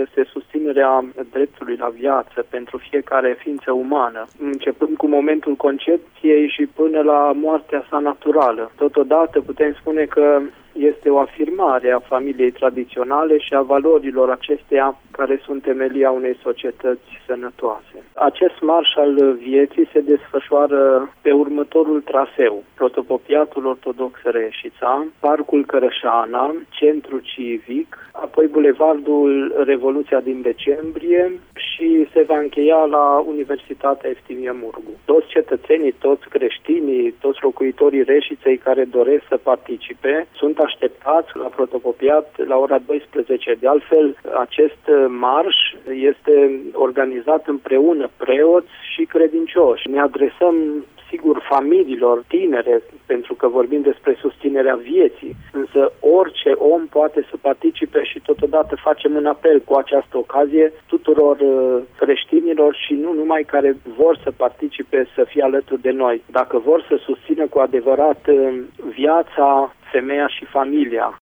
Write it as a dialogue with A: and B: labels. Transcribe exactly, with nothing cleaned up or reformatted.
A: este susținerea dreptului la viață pentru fiecare ființă umană, începând cu momentul concepției și până la moartea sa naturală. Totodată putem spune că este o afirmare a familiei tradiționale și a valorilor acesteia care sunt temelia unei societăți sănătoase. Acest marș al vieții se desfășoară pe următorul traseu: Protopopiatul Ortodox Reșița, Parcul Cărășana, Centru Civic, apoi Bulevardul Revoluția din decembrie și se va încheia la Universitatea Eftimie Murgu. Toți cetățenii, toți creștinii, toți locuitorii Reșiței care doresc să participe sunt așteptați la Protopopiat la ora douăsprezece. De altfel, acest marș este organizat împreună preoți și credincioși. Ne adresăm, sigur, familiilor tinere, pentru că vorbim despre susținerea vieții, însă orice om poate să participe și totodată facem un apel cu această ocazie tuturor creștinilor și nu numai care vor să participe să fie alături de noi, dacă vor să susțină cu adevărat viața, femeia și familia.